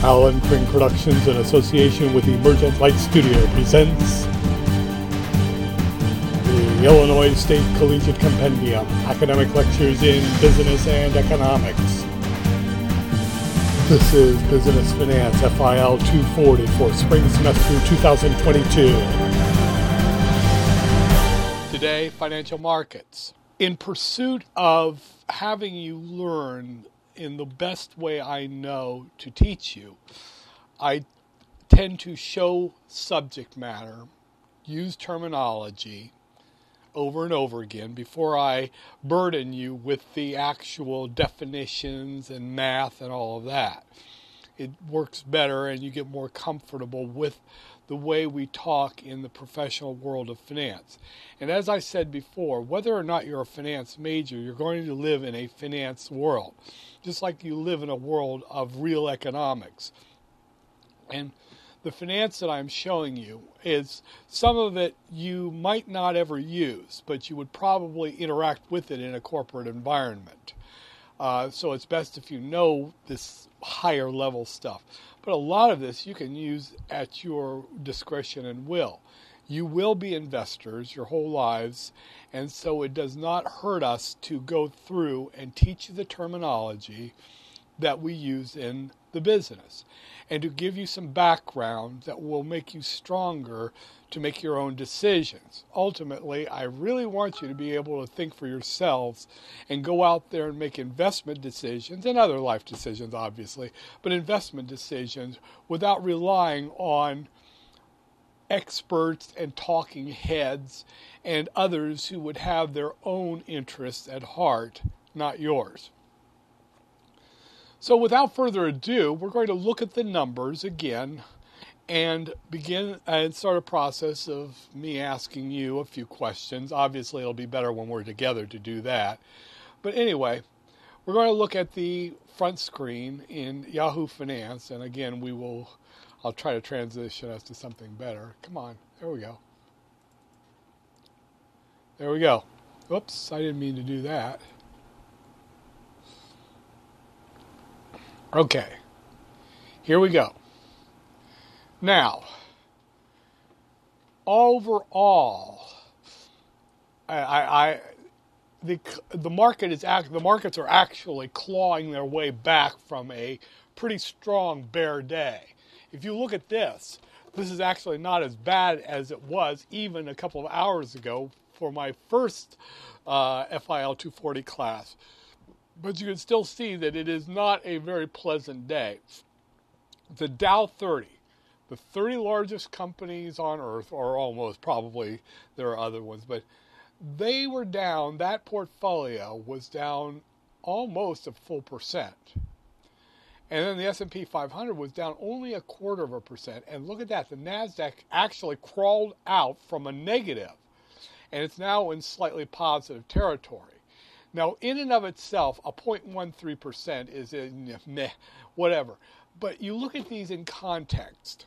Alan Pring Productions, in association with Emergent Light Studio, presents the Illinois State Collegiate Compendium, Academic Lectures in Business and Economics. This is Business Finance FIL 240 for spring semester 2022. Today, financial markets. In pursuit of having you learn in the best way I know to teach you, I tend to show subject matter, use terminology over and over again before I burden you with the actual definitions and math and all of that. It works better and you get more comfortable with the way we talk in the professional world of finance. And as I said before, whether or not you're a finance major, you're going to live in a finance world, just like you live in a world of real economics. And the finance that I'm showing you is some of it you might not ever use, but you would probably interact with it in a corporate environment. So it's best if you know this higher level stuff. But a lot of this you can use at your discretion and will. You will be investors your whole lives, and so it does not hurt us to go through and teach you the terminology that we use in the business, and to give you some background that will make you stronger to make your own decisions. Ultimately, I really want you to be able to think for yourselves and go out there and make investment decisions and other life decisions, obviously, but investment decisions without relying on experts and talking heads and others who would have their own interests at heart, not yours. So without further ado, we're going to look at the numbers again and begin and start a process of me asking you a few questions. Obviously, it'll be better when we're together to do that. But anyway, we're going to look at the front screen in Yahoo Finance. And again, I'll try to transition us to something better. Come on, there we go. There we go. Oops, I didn't mean to do that. Okay, here we go. Now, overall, the markets are actually clawing their way back from a pretty strong bear day. If you look at this is actually not as bad as it was even a couple of hours ago for my first FIL 240 class. But you can still see that it is not a very pleasant day. The Dow 30, the 30 largest companies on earth, or almost, probably there are other ones, but they were down, that portfolio was down almost a full percent. And then the S&P 500 was down only 0.25%. And look at that, the NASDAQ actually crawled out from a negative, and it's now in slightly positive territory. Now, in and of itself, a 0.13% is meh, whatever. But you look at these in context.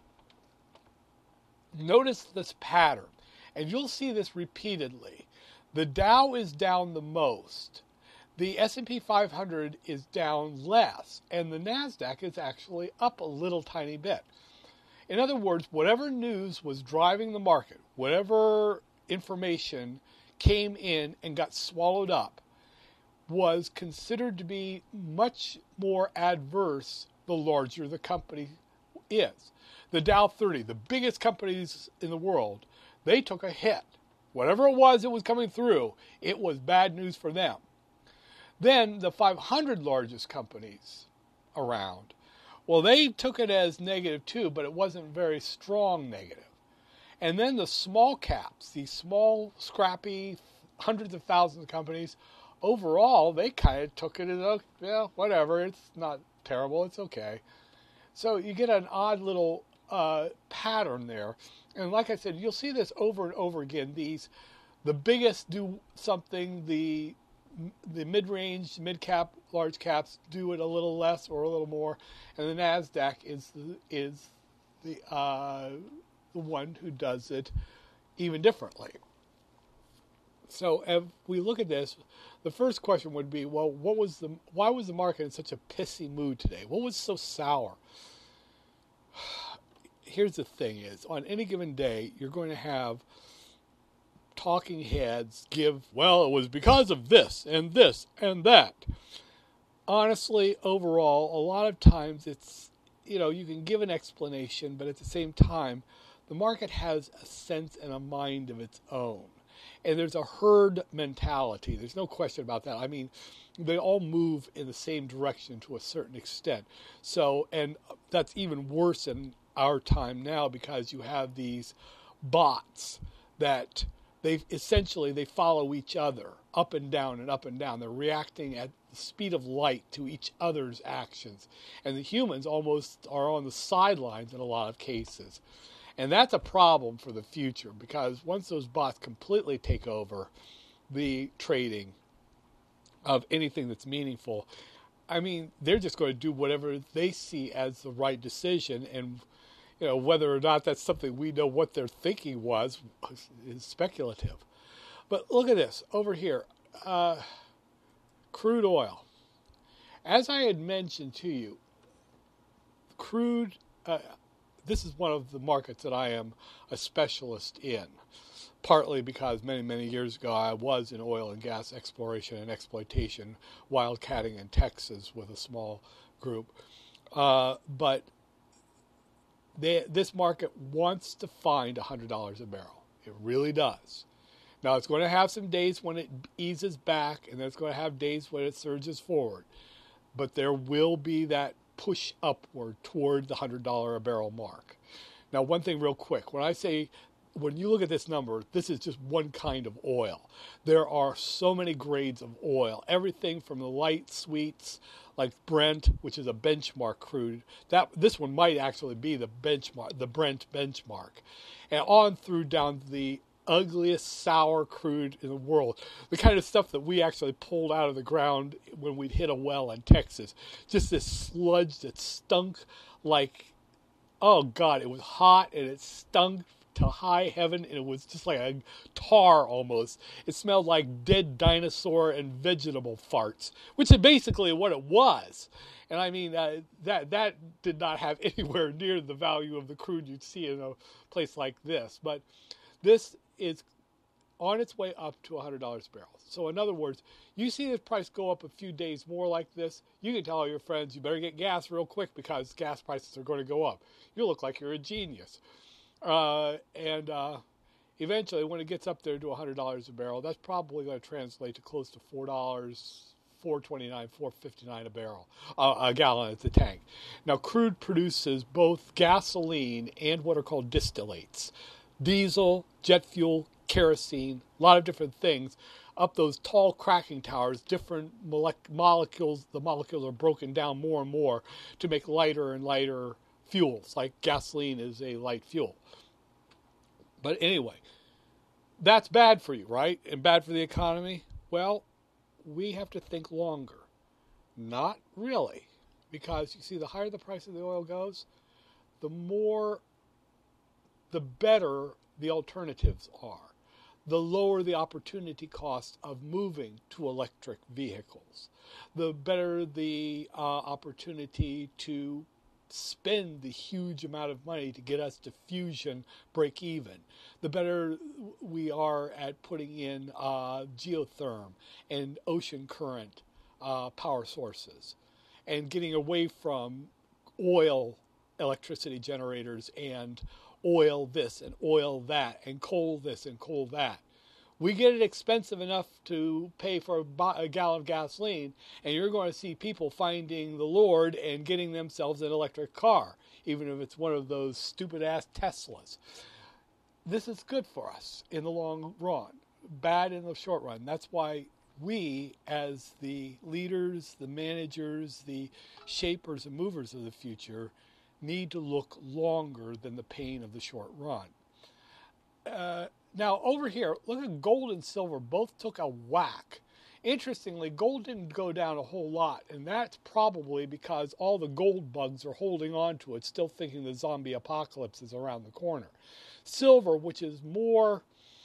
Notice this pattern, and you'll see this repeatedly. The Dow is down the most. The S&P 500 is down less, and the NASDAQ is actually up a little tiny bit. In other words, whatever news was driving the market, whatever information came in and got swallowed up, was considered to be much more adverse the larger the company is. The Dow 30, the biggest companies in the world, they took a hit. Whatever it was coming through, it was bad news for them. Then the 500 largest companies around, well, they took it as negative too, but it wasn't very strong negative. And then the small caps, these small, scrappy, hundreds of thousands of companies, overall, they kind of took it as, whatever, it's not terrible, it's okay. So you get an odd little pattern there. And like I said, you'll see this over and over again. The biggest do something, the mid-range, mid-cap, large caps do it a little less or a little more. And the NASDAQ is the one who does it even differently. So if we look at this, the first question would be, well, why was the market in such a pissy mood today? What was so sour? Here's the thing is, on any given day, you're going to have talking heads give, well, it was because of this and that. Honestly, overall, a lot of times it's, you can give an explanation, but at the same time, the market has a sense and a mind of its own. And there's a herd mentality. There's no question about that. I mean, they all move in the same direction to a certain extent. So, and that's even worse in our time now because you have these bots that they follow each other up and down and up and down. They're reacting at the speed of light to each other's actions. And the humans almost are on the sidelines in a lot of cases. And that's a problem for the future because once those bots completely take over the trading of anything that's meaningful, I mean, they're just going to do whatever they see as the right decision. And, whether or not that's something we know what their thinking was is speculative. But look at this over here. Crude oil. As I had mentioned to you, crude, this is one of the markets that I am a specialist in, partly because many, many years ago I was in oil and gas exploration and exploitation, wildcatting in Texas with a small group. But this market wants to find $100 a barrel. It really does. Now, it's going to have some days when it eases back, and then it's going to have days when it surges forward. But there will be that push upward toward the $100 a barrel mark. Now, one thing real quick. When you look at this number, this is just one kind of oil. There are so many grades of oil. Everything from the light sweets like Brent, which is a benchmark crude. This one might actually be the benchmark, the Brent benchmark. And on through down to the ugliest sour crude in the world. The kind of stuff that we actually pulled out of the ground when we'd hit a well in Texas. Just this sludge that stunk like, oh God, it was hot and it stunk to high heaven, and it was just like a tar almost. It smelled like dead dinosaur and vegetable farts, which is basically what it was. And I mean, that did not have anywhere near the value of the crude you'd see in a place like this. But this is on its way up to $100 a barrel. So in other words, you see the price go up a few days more like this, you can tell all your friends, you better get gas real quick because gas prices are going to go up. You look like you're a genius. Eventually, when it gets up there to $100 a barrel, that's probably going to translate to close to $4, $4.29, $4.59 a barrel, a gallon at the tank. Now, crude produces both gasoline and what are called distillates. Diesel, jet fuel, kerosene, a lot of different things. Up those tall cracking towers, different molecules, the molecules are broken down more and more to make lighter and lighter fuels, like gasoline is a light fuel. But anyway, that's bad for you, right? And bad for the economy? Well, we have to think longer. Not really. Because you see, the higher the price of the oil goes, the better the alternatives are. The lower the opportunity cost of moving to electric vehicles. The better the opportunity to spend the huge amount of money to get us to fusion break even. The better we are at putting in geotherm and ocean current power sources and getting away from oil electricity generators and oil this and oil that and coal this and coal that. We get it expensive enough to pay for a gallon of gasoline, and you're going to see people finding the Lord and getting themselves an electric car, even if it's one of those stupid-ass Teslas. This is good for us in the long run, bad in the short run. That's why we, as the leaders, the managers, the shapers and movers of the future, need to look longer than the pain of the short run. Now, over here, look at gold and silver. Both took a whack. Interestingly, gold didn't go down a whole lot, and that's probably because all the gold bugs are holding on to it, still thinking the zombie apocalypse is around the corner. Silver, which is more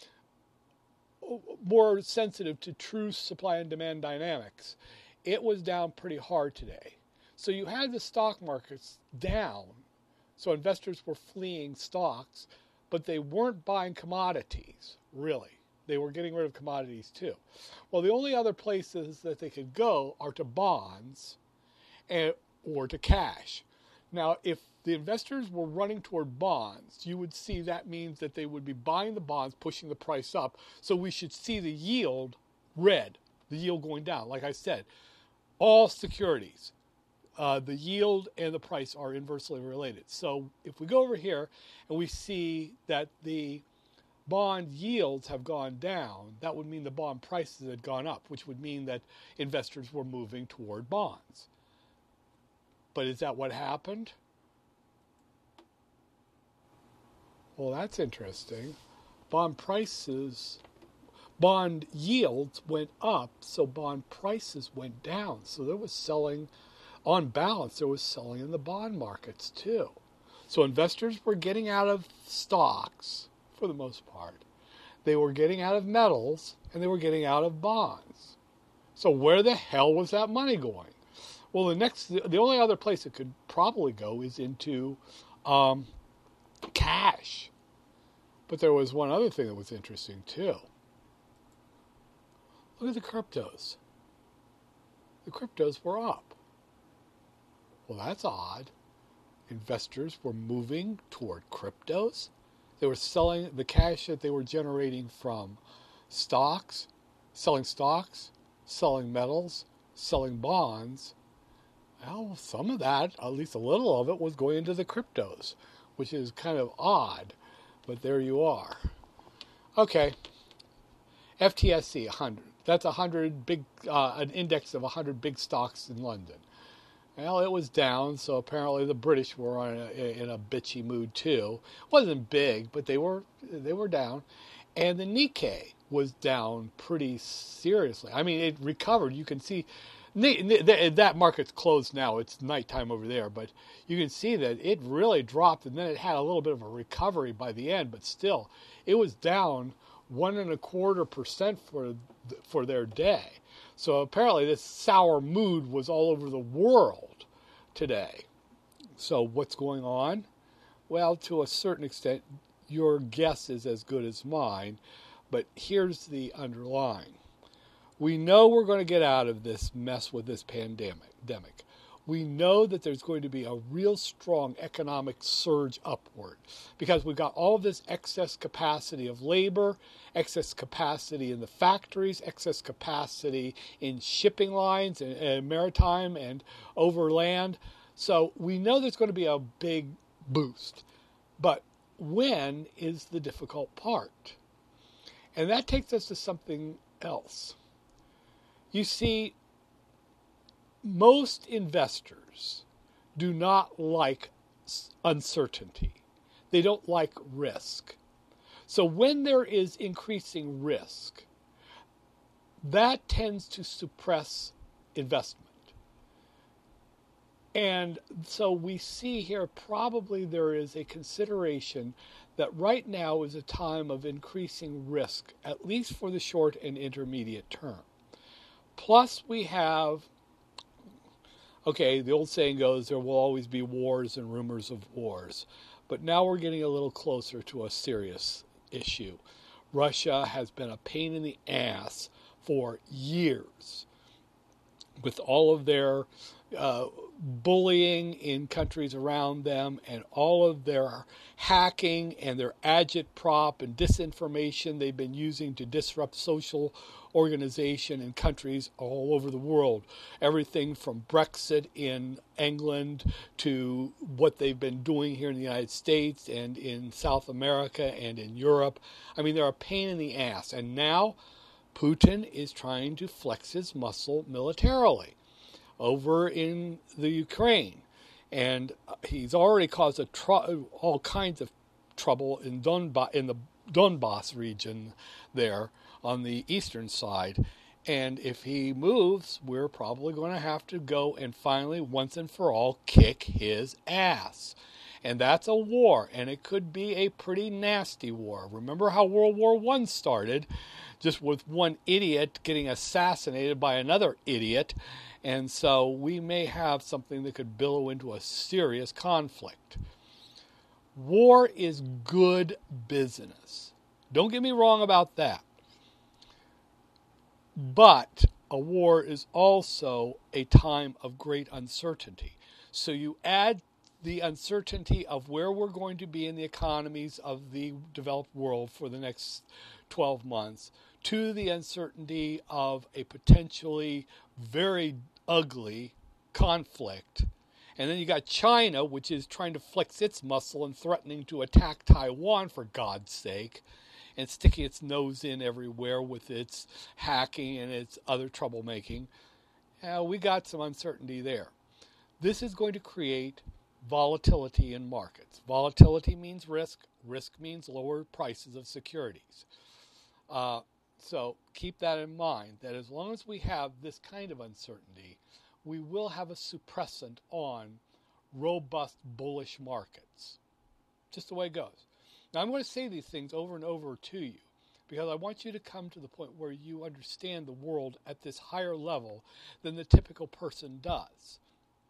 sensitive to true supply and demand dynamics, it was down pretty hard today. So you had the stock markets down So investors were fleeing stocks, but they weren't buying commodities, really. They were getting rid of commodities too. Well, the only other places that they could go are to bonds or to cash. Now, if the investors were running toward bonds, you would see that means that they would be buying the bonds, pushing the price up. So we should see the yield red, the yield going down. Like I said, all securities, the yield and the price are inversely related. So if we go over here and we see that the bond yields have gone down, that would mean the bond prices had gone up, which would mean that investors were moving toward bonds. But is that what happened? Well, that's interesting. Bond yields went up, so bond prices went down. So there was selling, on balance, there was selling in the bond markets too. So investors were getting out of stocks for the most part. They were getting out of metals, and they were getting out of bonds. So where the hell was that money going? Well, the only other place it could probably go is into cash. But there was one other thing that was interesting too. Look at the cryptos. The cryptos were up. Well, that's odd. Investors were moving toward cryptos. They were selling the cash that they were generating from stocks, selling metals, selling bonds. Well, some of that, at least a little of it, was going into the cryptos, which is kind of odd, but there you are. Okay, FTSE 100. That's 100 big, an index of 100 big stocks in London. Well, it was down, so apparently the British were in a bitchy mood too. It wasn't big, but they were down, and the Nikkei was down pretty seriously. I mean, it recovered. You can see. That market's closed now. It's nighttime over there, but you can see that it really dropped, and then it had a little bit of a recovery by the end. But still, it was down 1.25% for their day. So apparently, this sour mood was all over the world today. So what's going on? Well, to a certain extent, your guess is as good as mine. But here's the underlying. We know we're going to get out of this mess with this pandemic. We know that there's going to be a real strong economic surge upward because we've got all of this excess capacity of labor, excess capacity in the factories, excess capacity in shipping lines and maritime and overland. So we know there's going to be a big boost. But when is the difficult part? And that takes us to something else. You see, most investors do not like uncertainty. They don't like risk. So when there is increasing risk, that tends to suppress investment. And so we see here probably there is a consideration that right now is a time of increasing risk, at least for the short and intermediate term. Plus we have, the old saying goes, there will always be wars and rumors of wars. But now we're getting a little closer to a serious issue. Russia has been a pain in the ass for years with all of their bullying in countries around them and all of their hacking and their agitprop and disinformation they've been using to disrupt social organization in countries all over the world. Everything from Brexit in England to what they've been doing here in the United States and in South America and in Europe. I mean, they're a pain in the ass. And now Putin is trying to flex his muscle militarily over in the Ukraine. And he's already caused all kinds of trouble in the Donbass region there on the eastern side. And if he moves, we're probably going to have to go and finally, once and for all, kick his ass. And that's a war, and it could be a pretty nasty war. Remember how World War I started, just with one idiot getting assassinated by another idiot. And so we may have something that could billow into a serious conflict. War is good business. Don't get me wrong about that. But a war is also a time of great uncertainty. So you add the uncertainty of where we're going to be in the economies of the developed world for the next 12 months to the uncertainty of a potentially very ugly conflict. And then you got China, which is trying to flex its muscle and threatening to attack Taiwan, for God's sake, and sticking its nose in everywhere with its hacking and its other troublemaking. We got some uncertainty there. This is going to create volatility in markets. Volatility means risk. Risk means lower prices of securities. So keep that in mind, that as long as we have this kind of uncertainty, we will have a suppressant on robust bullish markets. Just the way it goes. Now, I'm going to say these things over and over to you because I want you to come to the point where you understand the world at this higher level than the typical person does.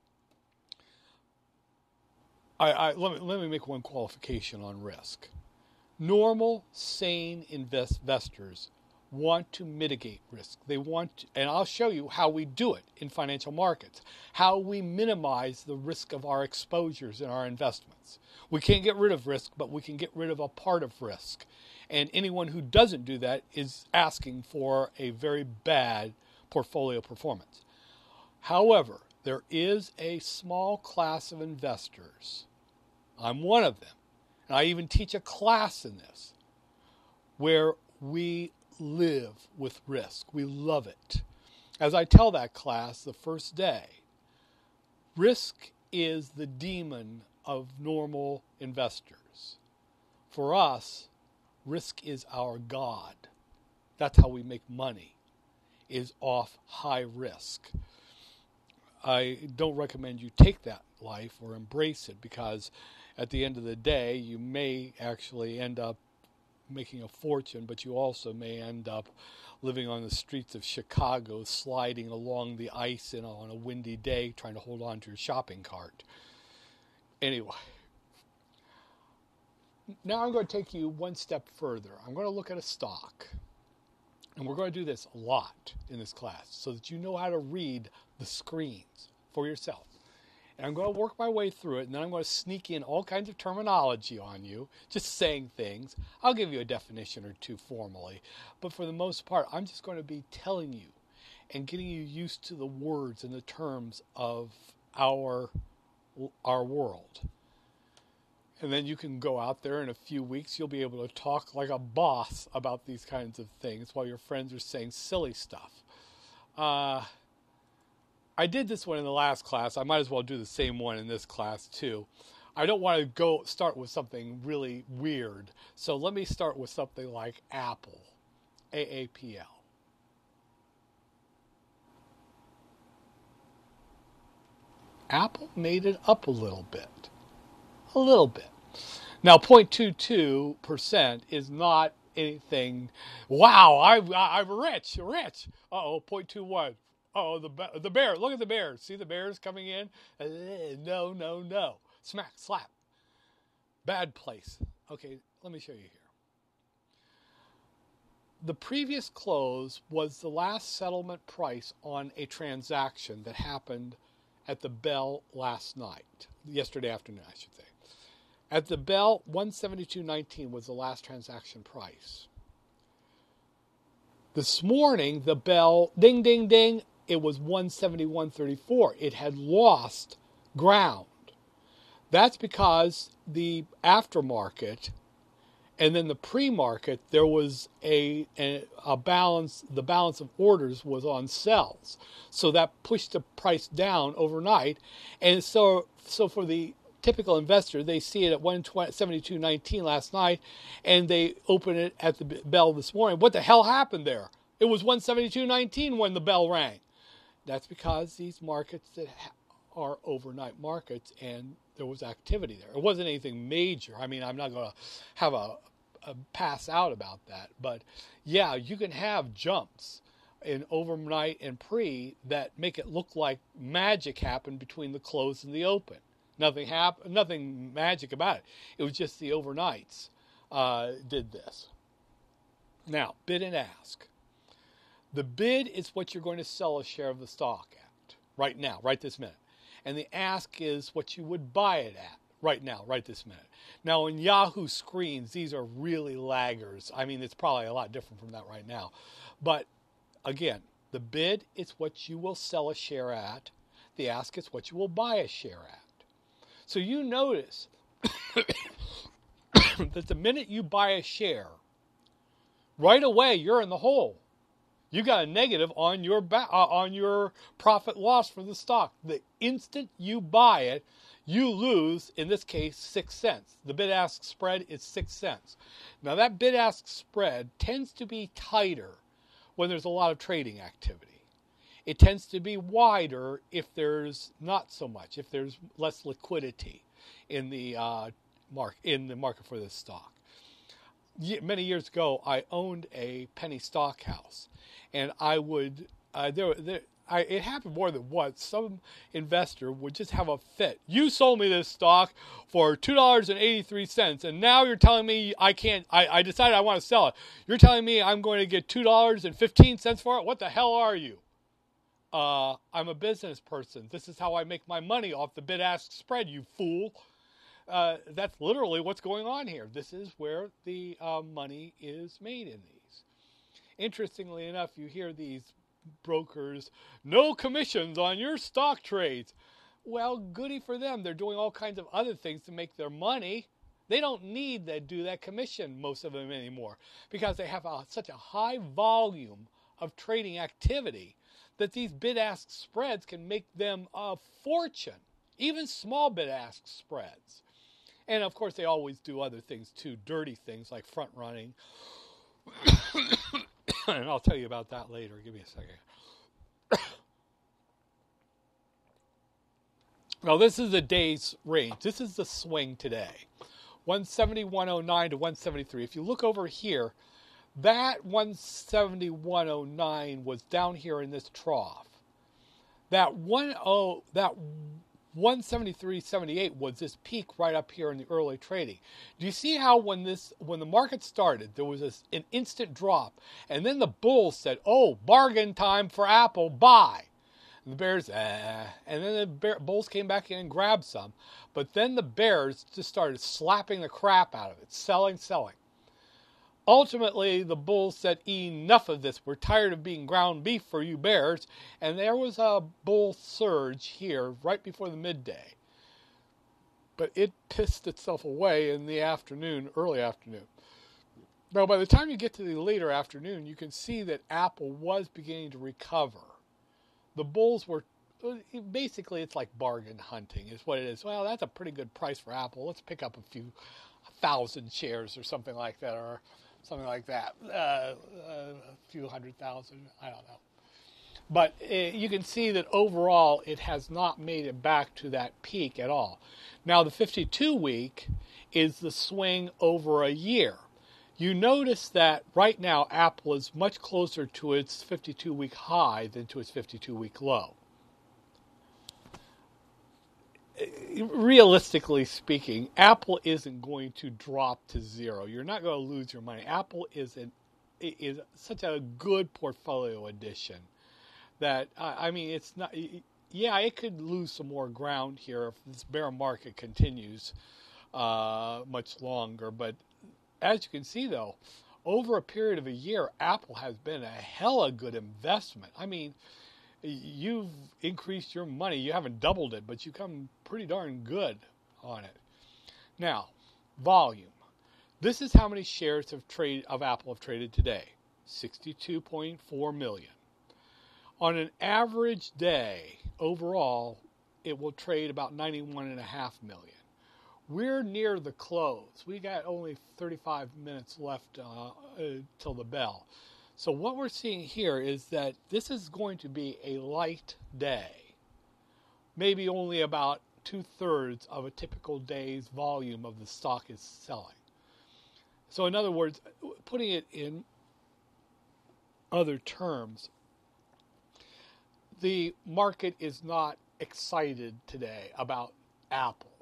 Let me make one qualification on risk. Normal, sane investors want to mitigate risk. They want to, and I'll show you how we do it in financial markets, how we minimize the risk of our exposures in our investments. We can't get rid of risk, but we can get rid of a part of risk. And anyone who doesn't do that is asking for a very bad portfolio performance. However, there is a small class of investors. I'm one of them. And I even teach a class in this where we live with risk. We love it. As I tell that class the first day, risk is the demon of normal investors. For us, risk is our God. That's how we make money, is off high risk. I don't recommend you take that life or embrace it because at the end of the day, you may actually end up making a fortune, but you also may end up living on the streets of Chicago, sliding along the ice on a windy day, trying to hold on to your shopping cart. Anyway, now I'm going to take you one step further. I'm going to look at a stock. And we're going to do this a lot in this class so that you know how to read the screens for yourself. And I'm going to work my way through it, and then I'm going to sneak in all kinds of terminology on you, just saying things. I'll give you a definition or two formally, but for the most part, I'm just going to be telling you and getting you used to the words and the terms of our world. And then you can go out there in a few weeks, you'll be able to talk like a boss about these kinds of things while your friends are saying silly stuff. I did this one in the last class. I might as well do the same one in this class too. I don't want to start with something really weird. So let me start with something like Apple, AAPL. Apple made it up a little bit. A little bit. Now, 0.22% is not anything. Wow, I'm rich. Uh-oh, 0.21. Uh-oh, the bear. Look at the bears. See the bears coming in? No. Smack, slap. Bad place. Okay, let me show you here. The previous close was the last settlement price on a transaction that happened at the bell last night. Yesterday afternoon, I should say. At the bell, 172.19 was the last transaction price. This morning, the bell, ding, ding, ding, it was 171.34. It had lost ground. That's because the aftermarket and then the pre-market, there was a balance. The balance of orders was on sells. So that pushed the price down overnight. And so for the typical investor, they see it at 172.19 last night, and they open it at the bell this morning. What the hell happened there? It was 172.19 when the bell rang. That's because these markets that are overnight markets, and there was activity there. It wasn't anything major. I mean, I'm not going to have a pass out about that. But, yeah, you can have jumps in overnight and pre that make it look like magic happened between the close and the open. Nothing magic about it. It was just the overnights did this. Now, bid and ask. The bid is what you're going to sell a share of the stock at right now, right this minute. And the ask is what you would buy it at right now, right this minute. Now, in Yahoo screens, these are really laggers. I mean, it's probably a lot different from that right now. But again, the bid is what you will sell a share at. The ask is what you will buy a share at. So you notice that the minute you buy a share, right away you're in the hole. You got a negative on your profit loss for the stock. The instant you buy it, you lose, in this case, 6 cents. The bid-ask spread is 6 cents. Now that bid-ask spread tends to be tighter when there's a lot of trading activity. It tends to be wider if there's not so much, if there's less liquidity in the market for this stock. Many years ago, I owned a penny stock house, and I would it happened more than once. Some investor would just have a fit. You sold me this stock for $2.83, and now you're telling me I can't. I decided I want to sell it. You're telling me I'm going to get $2.15 for it. What the hell are you? I'm a business person. This is how I make my money off the bid-ask spread, you fool. That's literally what's going on here. This is where the money is made in these. Interestingly enough, you hear these brokers, no commissions on your stock trades. Well, goody for them. They're doing all kinds of other things to make their money. They don't need to do that commission, most of them anymore, because they have such a high volume of trading activity that these bid-ask spreads can make them a fortune, even small bid-ask spreads. And of course, they always do other things too, dirty things like front running. And I'll tell you about that later. Give me a second. Now, this is the day's range. This is the swing today. 170.109 to 173. If you look over here, that 171.09 was down here in this trough. That 173.78 was this peak right up here in the early trading. Do you see how when the market started, there was an instant drop, and then the bulls said, "Oh, bargain time for Apple, buy." And the bears, and then the bulls came back in and grabbed some, but then the bears just started slapping the crap out of it, selling. Ultimately, the bulls said, enough of this. We're tired of being ground beef for you bears. And there was a bull surge here right before the midday. But it pissed itself away in the afternoon, early afternoon. Now, by the time you get to the later afternoon, you can see that Apple was beginning to recover. The bulls were, basically, it's like bargain hunting is what it is. Well, that's a pretty good price for Apple. Let's pick up a few thousand shares or something like that, or something like that, a few 100,000, I don't know. But you can see that overall it has not made it back to that peak at all. Now the 52-week is the swing over a year. You notice that right now Apple is much closer to its 52-week high than to its 52-week low. Realistically speaking, Apple isn't going to drop to zero. You're not going to lose your money. Apple is such a good portfolio addition that, I mean, it's not. Yeah, it could lose some more ground here if this bear market continues much longer. But as you can see, though, over a period of a year, Apple has been a hella good investment. I mean, you've increased your money. You haven't doubled it, but you come pretty darn good on it. Now, volume. This is how many shares of Apple have traded today. 62.4 million. On an average day, overall, it will trade about 91.5 million. We're near the close. We got only 35 minutes left till the bell. So what we're seeing here is that this is going to be a light day. Maybe only about 2/3 of a typical day's volume of the stock is selling. So in other words, putting it in other terms, the market is not excited today about Apple.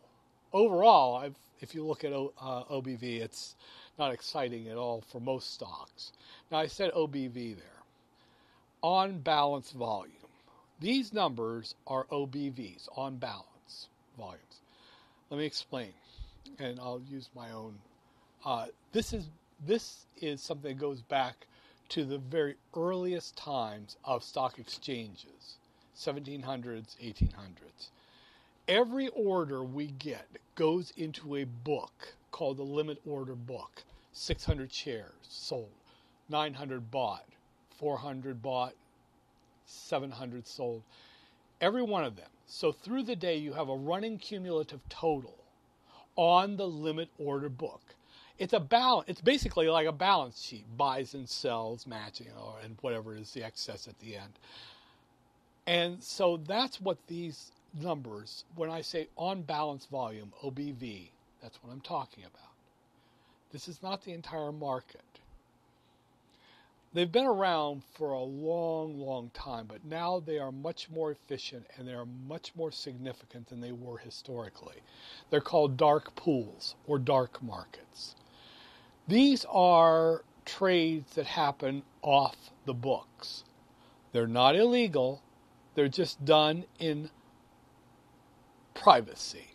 overall, if you look at OBV, it's not exciting at all for most stocks. Now, I said OBV there. On balance volume. These numbers are OBVs, on balance volumes. Let me explain, and I'll use my own. This is something that goes back to the very earliest times of stock exchanges, 1700s, 1800s. Every order we get goes into a book called the limit order book. 600 shares sold, 900 bought, 400 bought, 700 sold. Every one of them. So through the day, you have a running cumulative total on the limit order book. It's a balance. It's basically like a balance sheet, buys and sells, matching, and whatever is the excess at the end. And so that's what these numbers, when I say on balance volume, OBV, that's what I'm talking about. This is not the entire market. They've been around for a long, long time, but now they are much more efficient and they are much more significant than they were historically. They're called dark pools or dark markets. These are trades that happen off the books. They're not illegal. They're just done in privacy.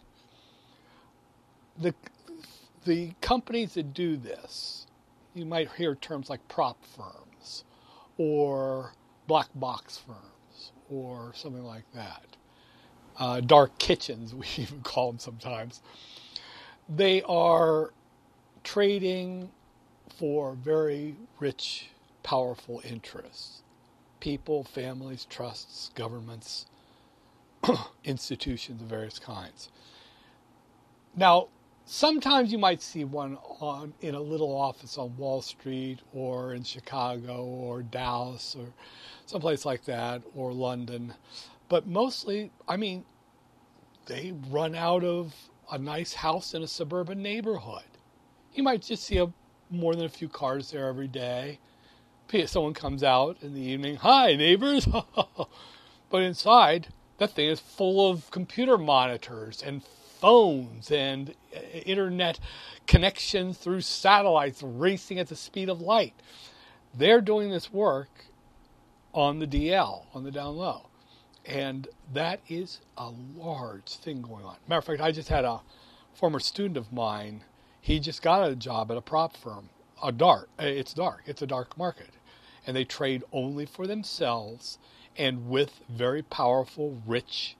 The companies that do this, you might hear terms like prop firms or black box firms or something like that. Dark kitchens, we even call them sometimes. They are trading for very rich, powerful interests. People, families, trusts, governments, institutions of various kinds. Now, sometimes you might see one in a little office on Wall Street or in Chicago or Dallas or someplace like that or London. But mostly, they run out of a nice house in a suburban neighborhood. You might just see more than a few cars there every day. Someone comes out in the evening, "Hi, neighbors." But inside, that thing is full of computer monitors and phones and internet connections through satellites racing at the speed of light. They're doing this work on the DL, on the down low. And that is a large thing going on. Matter of fact, I just had a former student of mine. He just got a job at a prop firm. It's dark. It's a dark market. And they trade only for themselves and with very powerful, rich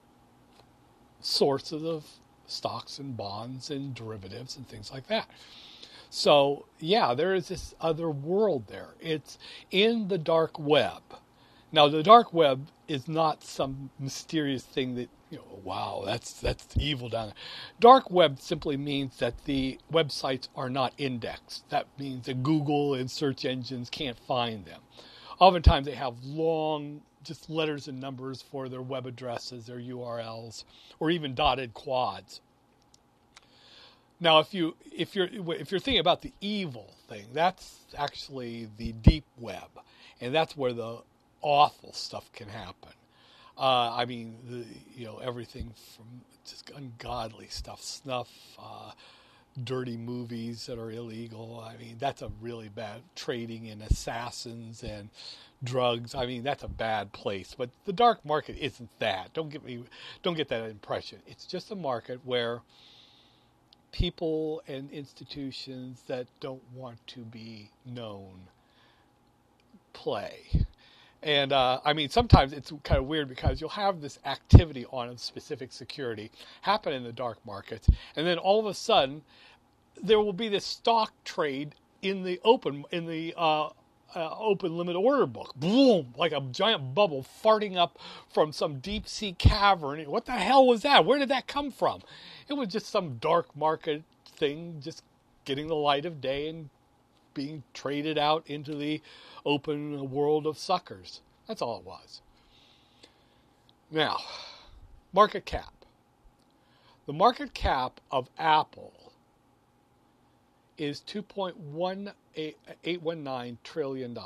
sources of stocks and bonds and derivatives and things like that. So, yeah, there is this other world there. It's in the dark web. Now, the dark web is not some mysterious thing that, wow, that's evil down there. Dark web simply means that the websites are not indexed. That means that Google and search engines can't find them. Oftentimes they have long just letters and numbers for their web addresses, their URLs, or even dotted quads. Now, if you're thinking about the evil thing, that's actually the deep web, and that's where the awful stuff can happen. Everything from just ungodly stuff, snuff, dirty movies that are illegal. That's a really bad trading in assassins and drugs. That's a bad place. But the dark market isn't that. Don't get that impression. It's just a market where people and institutions that don't want to be known play. And sometimes it's kind of weird because you'll have this activity on a specific security happen in the dark markets, and then all of a sudden there will be this stock trade in the open limit order book. Boom, like a giant bubble farting up from some deep sea cavern. What the hell was that? Where did that come from? It was just some dark market thing just getting the light of day and being traded out into the open world of suckers. That's all it was. Now, market cap. The market cap of Apple is $2.819 trillion.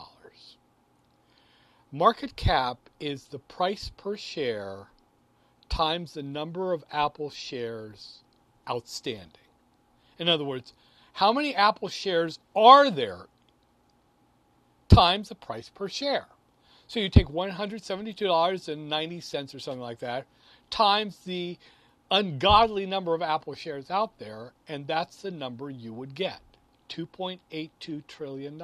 Market cap is the price per share times the number of Apple shares outstanding. In other words, how many Apple shares are there times the price per share? So you take $172.90 or something like that times the ungodly number of Apple shares out there, and that's the number you would get, $2.82 trillion.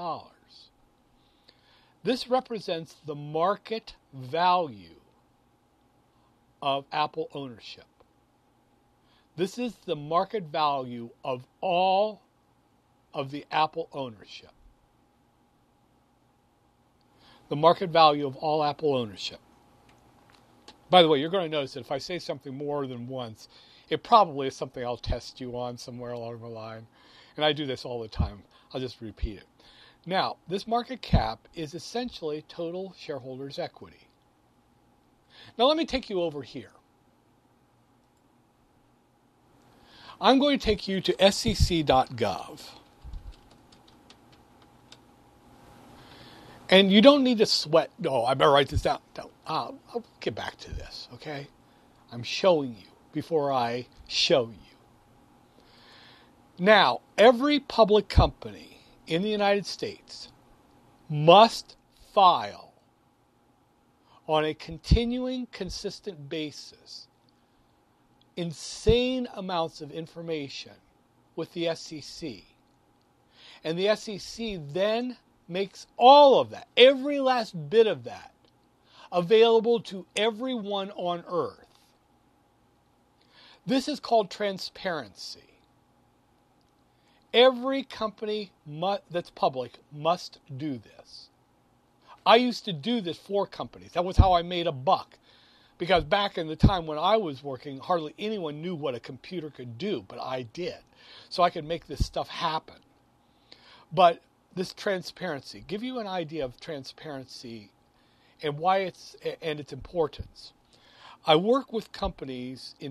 This represents the market value of Apple ownership. This is the market value of all of the Apple ownership. The market value of all Apple ownership. By the way, you're going to notice that if I say something more than once, it probably is something I'll test you on somewhere along the line. And I do this all the time. I'll just repeat it. Now, this market cap is essentially total shareholders' equity. Now, let me take you over here. I'm going to take you to sec.gov. And you don't need to sweat. No, I better write this down. No, I'll get back to this, okay? I'm showing you before I show you. Now, every public company in the United States must file on a continuing, consistent basis insane amounts of information with the SEC. And the SEC then makes all of that, every last bit of that, available to everyone on earth. This is called transparency. Every company that's public must do this. I used to do this for companies. That was how I made a buck. Because back in the time when I was working, hardly anyone knew what a computer could do, but I did. So I could make this stuff happen. But this transparency, give you an idea of transparency and why it's its importance. I work with countries in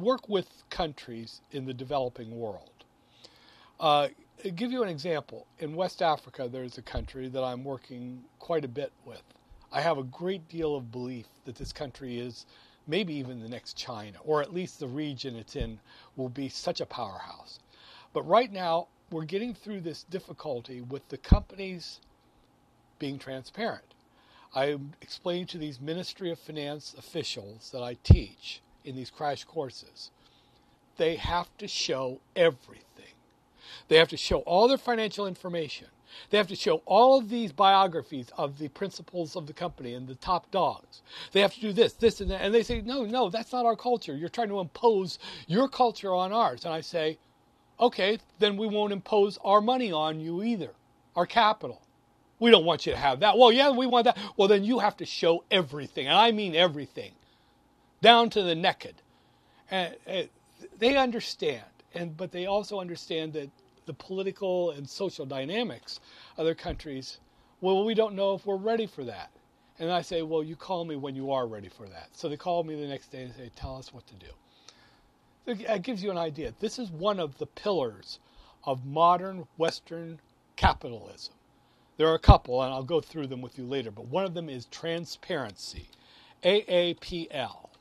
the developing world. I'll give you an example. In West Africa, there's a country that I'm working quite a bit with. I have a great deal of belief that this country is maybe even the next China, or at least the region it's in will be such a powerhouse. But right now, we're getting through this difficulty with the companies being transparent. I explain to these Ministry of Finance officials that I teach in these crash courses, they have to show everything. They have to show all their financial information. They have to show all of these biographies of the principals of the company and the top dogs. They have to do this, and that. And they say, no, that's not our culture. You're trying to impose your culture on ours. And I say, okay, then we won't impose our money on you either, our capital. We don't want you to have that. Well, yeah, we want that. Well, then you have to show everything, and I mean everything, down to the naked. And they understand, but they also understand that the political and social dynamics of their countries, well, we don't know if we're ready for that. And I say, well, you call me when you are ready for that. So they call me the next day and say, tell us what to do. It gives you an idea. This is one of the pillars of modern Western capitalism. There are a couple, and I'll go through them with you later, but one of them is transparency, AAPL.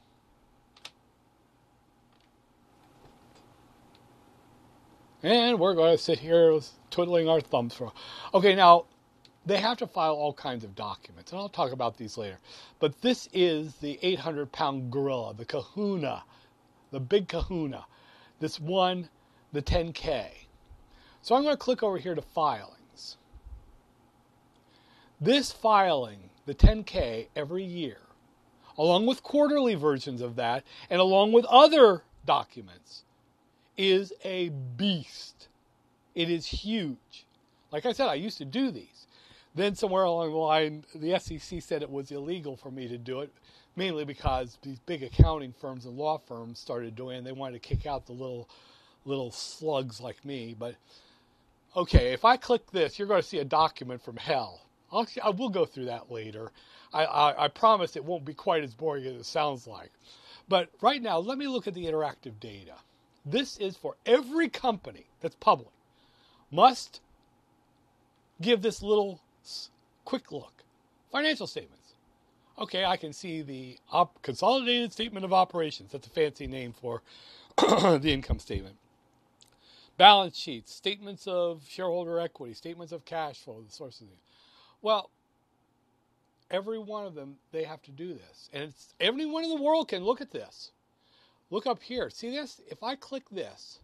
And we're going to sit here twiddling our thumbs for. Okay, now, they have to file all kinds of documents, and I'll talk about these later. But this is the 800-pound gorilla, the kahuna, the big kahuna. This one, the 10K. So I'm going to click over here to filings. This filing, the 10K, every year, along with quarterly versions of that, and along with other documents, is a beast. It is huge. Like I said, I used to do these. Then somewhere along the line, the SEC said it was illegal for me to do it, mainly because these big accounting firms and law firms started doing it, and they wanted to kick out the little slugs like me. But, okay, if I click this, you're going to see a document from hell. I will go through that later. I promise it won't be quite as boring as it sounds like. But right now, let me look at the interactive data. This is for every company that's public. Must give this little quick look. Financial statements. Okay, I can see the consolidated statement of operations. That's a fancy name for the income statement. Balance sheets, statements of shareholder equity, statements of cash flow, the sources. Well, every one of them, they have to do this. And everyone in the world can look at this. Look up here. See this? If I click this,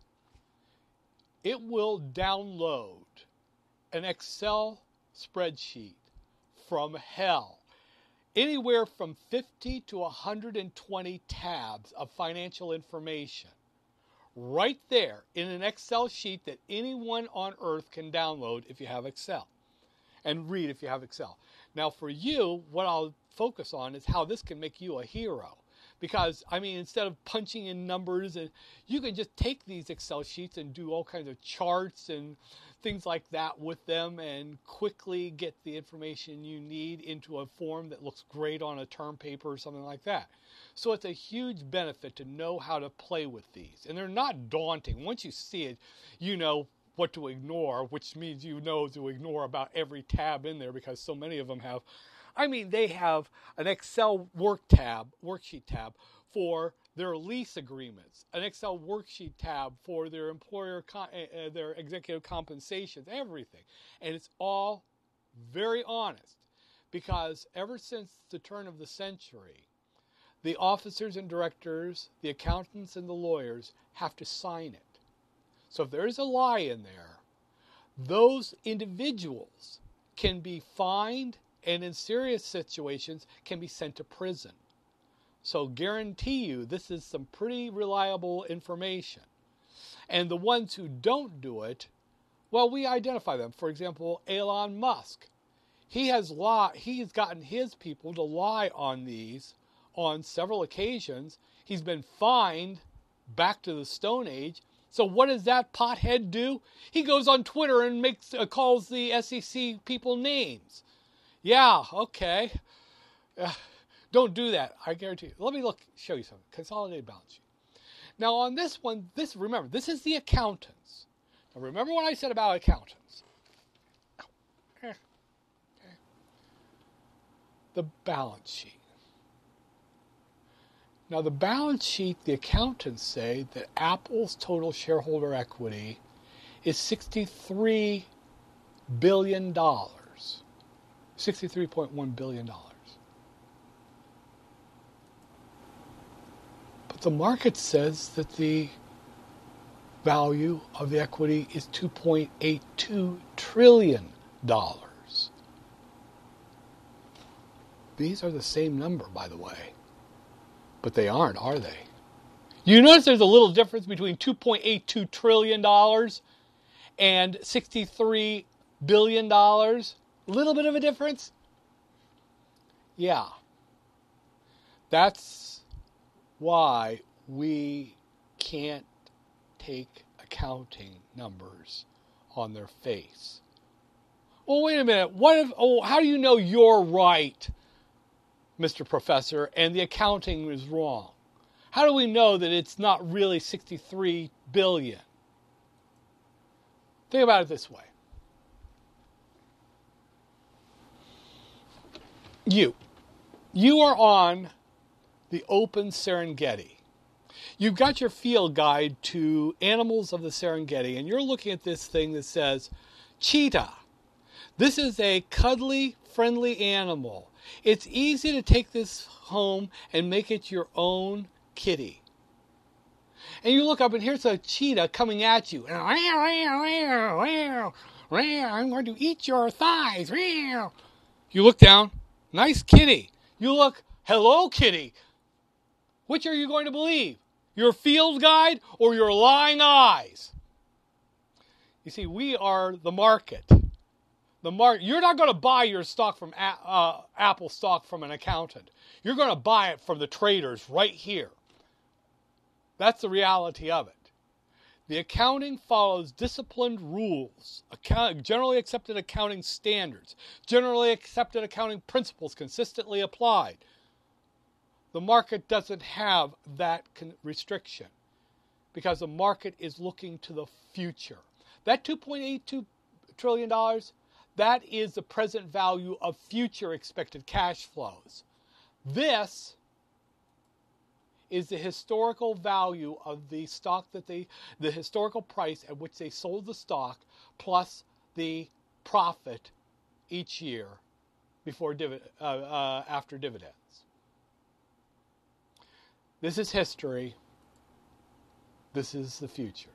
it will download an Excel spreadsheet from hell. Anywhere from 50 to 120 tabs of financial information. Right there in an Excel sheet that anyone on earth can download if you have Excel. And read if you have Excel. Now for you, what I'll focus on is how this can make you a hero. Because, I mean, instead of punching in numbers, and you can just take these Excel sheets and do all kinds of charts and things like that with them and quickly get the information you need into a form that looks great on a term paper or something like that. So it's a huge benefit to know how to play with these. And they're not daunting. Once you see it, you know what to ignore, which means you know to ignore about every tab in there because so many of them have, I mean, they have an Excel worksheet tab for their lease agreements, an Excel worksheet tab for their their executive compensations, everything. And it's all very honest because ever since the turn of the century, the officers and directors, the accountants and the lawyers have to sign it. So if there's a lie in there, those individuals can be fined and in serious situations can be sent to prison. So guarantee you this is some pretty reliable information. And the ones who don't do it, well, we identify them. For example, Elon Musk. He's gotten his people to lie on these on several occasions. He's been fined back to the Stone Age. So what does that pothead do? He goes on Twitter and calls the SEC people names. Yeah, okay. Don't do that. I guarantee you. Let me show you something. Consolidated balance sheet. Now on this one, remember, this is the accountants. Now remember what I said about accountants. Okay. The balance sheet. Now the balance sheet, the accountants say that Apple's total shareholder equity is $63 billion. $63.1 billion. But the market says that the value of the equity is $2.82 trillion. These are the same number, by the way. But they aren't, are they? You notice there's a little difference between $2.82 trillion and $63 billion? A little bit of a difference? Yeah. That's why we can't take accounting numbers on their face. Well, wait a minute. How do you know you're right, Mr. Professor, and the accounting is wrong? How do we know that it's not really 63 billion? Think about it this way. You are on the open Serengeti. You've got your field guide to animals of the Serengeti, and you're looking at this thing that says, cheetah. This is a cuddly, friendly animal. It's easy to take this home and make it your own kitty. And you look up and here's a cheetah coming at you. I'm going to eat your thighs. You look down. Nice kitty. You look, hello kitty. Which are you going to believe? Your field guide or your lying eyes? You see, we are the market. You're not going to buy your stock from Apple stock from an accountant. You're going to buy it from the traders right here. That's the reality of it. The accounting follows disciplined rules, generally accepted accounting standards, generally accepted accounting principles consistently applied. The market doesn't have that restriction because the market is looking to the future. That $2.82 trillion, that is the present value of future expected cash flows. This is the historical value of the stock the historical price at which they sold the stock plus the profit each year after dividends. This is history. This is the future.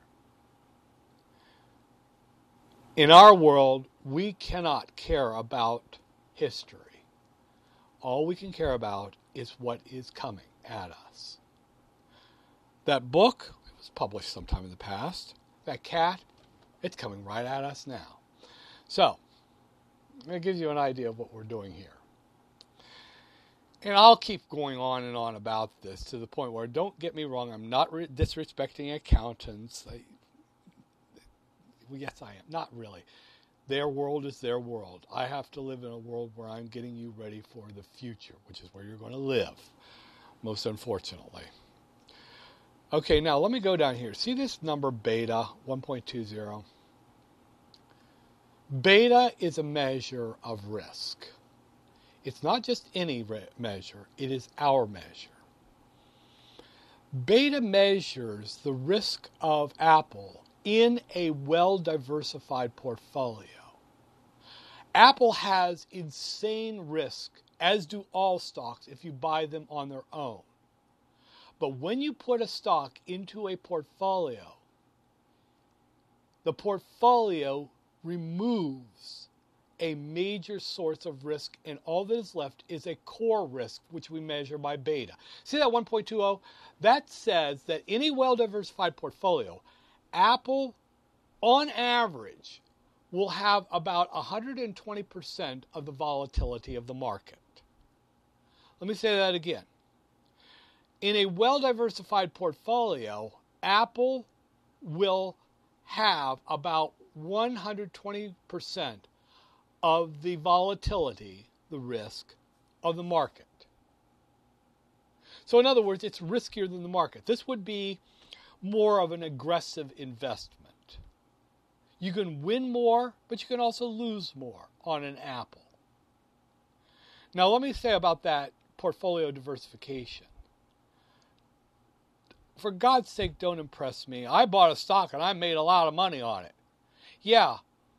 In our world, we cannot care about history. All we can care about is what is coming at us. That book, it was published sometime in the past. That cat, it's coming right at us now. So, it gives you an idea of what we're doing here. And I'll keep going on and on about this to the point where, don't get me wrong, I'm not disrespecting accountants. Yes, I am. Not really. Their world is their world. I have to live in a world where I'm getting you ready for the future, which is where you're going to live, most unfortunately. Okay, now let me go down here. See this number beta, 1.20? Beta is a measure of risk. It's not just any measure, it is our measure. Beta measures the risk of Apple in a well-diversified portfolio. Apple has insane risk, as do all stocks if you buy them on their own. But when you put a stock into a portfolio, the portfolio removes a major source of risk, and all that is left is a core risk, which we measure by beta. See that 1.20? That says that in a well-diversified portfolio, Apple, on average, will have about 120% of the volatility of the market. Let me say that again. In a well-diversified portfolio, Apple will have about 120% of the volatility, the risk, of the market. So in other words, it's riskier than the market. This would be more of an aggressive investment. You can win more, but you can also lose more on an Apple. Now let me say about that portfolio diversification. For God's sake, don't impress me. I bought a stock and I made a lot of money on it. Yeah,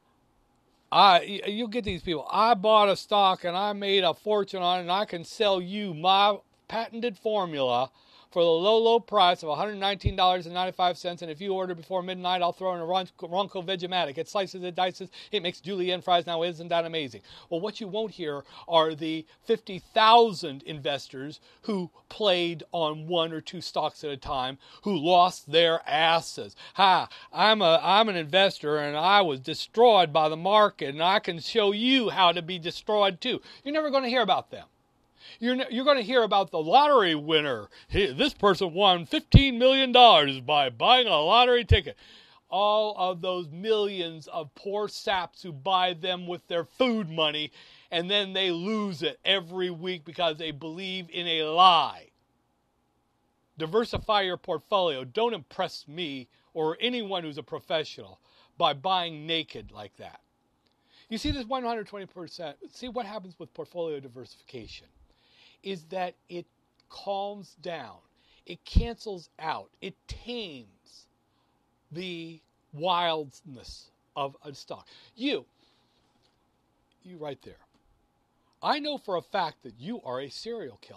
you get these people. I bought a stock and I made a fortune on it, and I can sell you my patented formula for the low price of $119.95. And if you order before midnight, I'll throw in a Ronco Vegematic. It slices, it dices, it makes julienne fries. Now, isn't that amazing? Well, what you won't hear are the 50,000 investors who played on one or two stocks at a time, who lost their asses. I'm an investor, and I was destroyed by the market, and I can show you how to be destroyed too. You're never going to hear about them. You're going to hear about the lottery winner. This person won $15 million by buying a lottery ticket. All of those millions of poor saps who buy them with their food money, and then they lose it every week because they believe in a lie. Diversify your portfolio. Don't impress me or anyone who's a professional by buying naked like that. You see this 120%. See what happens with portfolio diversification is that it calms down, it cancels out, it tames the wildness of a stock. You right there. I know for a fact that you are a serial killer.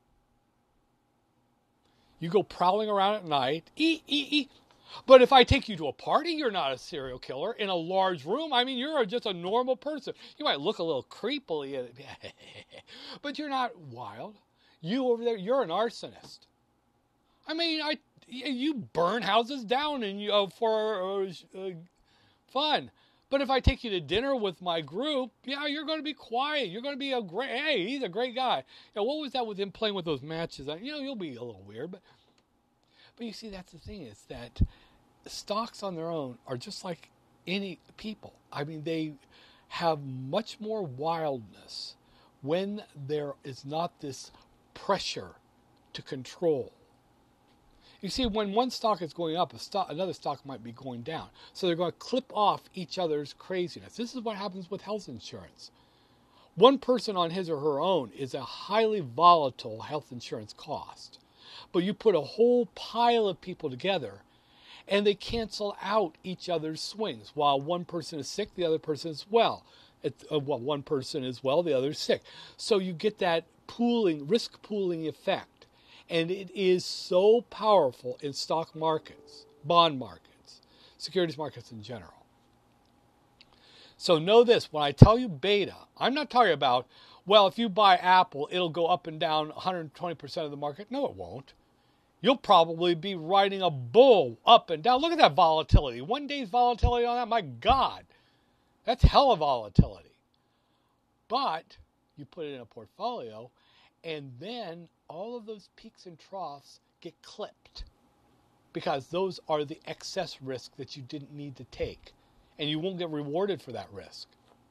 You go prowling around at night, But if I take you to a party, you're not a serial killer. In a large room, I mean, you're just a normal person. You might look a little creepily at it, but you're not wild. You over there, you're an arsonist. I mean, you burn houses down and for fun. But if I take you to dinner with my group, yeah, you're going to be quiet. You're going to be hey, he's a great guy. What was that with him playing with those matches? You'll be a little weird, but you see, that's the thing, is that stocks on their own are just like any people. I mean, they have much more wildness when there is not this pressure to control. You see, when one stock is going up, another stock might be going down. So they're going to clip off each other's craziness. This is what happens with health insurance. One person on his or her own is a highly volatile health insurance cost. But you put a whole pile of people together, and they cancel out each other's swings. While one person is sick, the other person is well. One person is well, the other is sick. So you get that risk pooling effect. And it is so powerful in stock markets, bond markets, securities markets in general. So know this, when I tell you beta, I'm not talking about, well, if you buy Apple, it'll go up and down 120% of the market. No, it won't. You'll probably be riding a bull up and down. Look at that volatility. One day's volatility on that, my God. That's hella volatility. But you put it in a portfolio, and then all of those peaks and troughs get clipped because those are the excess risk that you didn't need to take, and you won't get rewarded for that risk.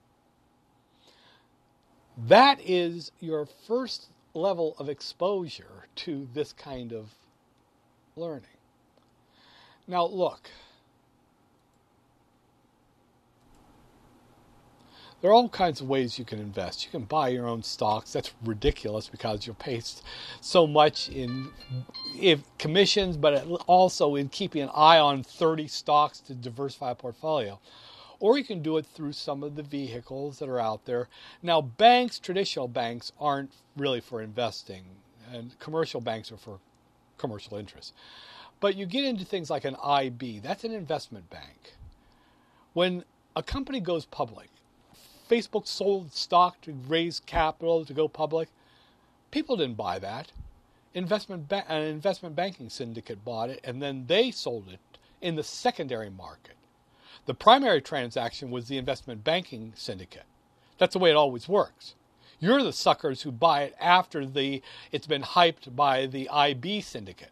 That is your first level of exposure to this kind of learning. Now look, there are all kinds of ways you can invest. You can buy your own stocks. That's ridiculous because you'll pay so much in commissions, but also in keeping an eye on 30 stocks to diversify a portfolio. Or you can do it through some of the vehicles that are out there. Now, banks, traditional banks, aren't really for investing, and commercial banks are for commercial interests. But you get into things like an IB. That's an investment bank. When a company goes public, Facebook sold stock to raise capital to go public. People didn't buy that. An investment banking syndicate bought it, and then they sold it in the secondary market. The primary transaction was the investment banking syndicate. That's the way it always works. You're the suckers who buy it after it's been hyped by the IB syndicate.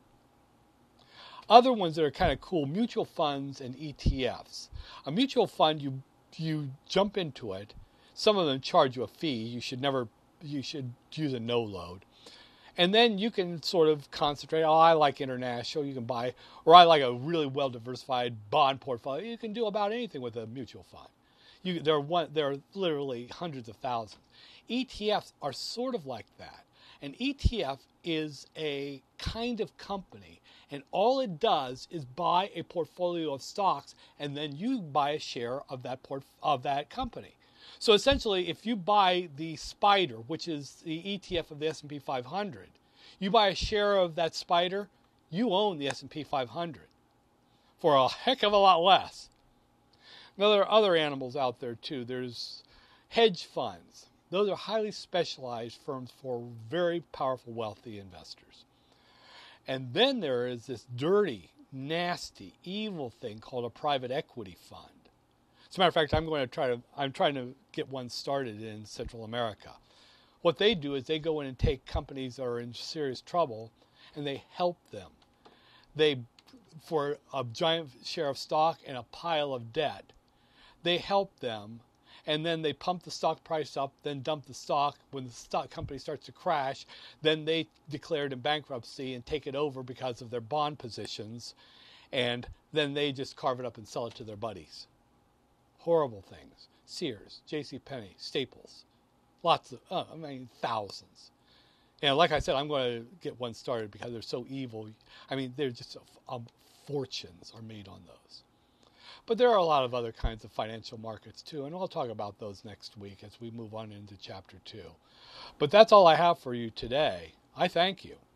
Other ones that are kind of cool, mutual funds and ETFs. A mutual fund, you jump into it. Some of them charge you a fee. You should use a no load. And then you can sort of concentrate. Oh, I like international. You can buy, or I like a really well-diversified bond portfolio. You can do about anything with a mutual fund. There are literally hundreds of thousands. ETFs are sort of like that. An ETF is a kind of company, and all it does is buy a portfolio of stocks, and then you buy a share of that company. So essentially, if you buy the SPDR, which is the ETF of the S&P 500, you buy a share of that SPDR, you own the S&P 500 for a heck of a lot less. Now, there are other animals out there too. There's hedge funds. Those are highly specialized firms for very powerful, wealthy investors. And then there is this dirty, nasty, evil thing called a private equity fund. As a matter of fact, I'm trying to get one started in Central America. What they do is they go in and take companies that are in serious trouble, and they help them. For a giant share of stock and a pile of debt, they help them, and then they pump the stock price up, then dump the stock. When the stock company starts to crash, then they declare it in bankruptcy and take it over because of their bond positions, and then they just carve it up and sell it to their buddies. Horrible things. Sears, JCPenney, Staples. Thousands. And like I said, I'm going to get one started because they're so evil. They're just fortunes are made on those. But there are a lot of other kinds of financial markets too, and I'll talk about those next week as we move on into Chapter 2. But that's all I have for you today. I thank you.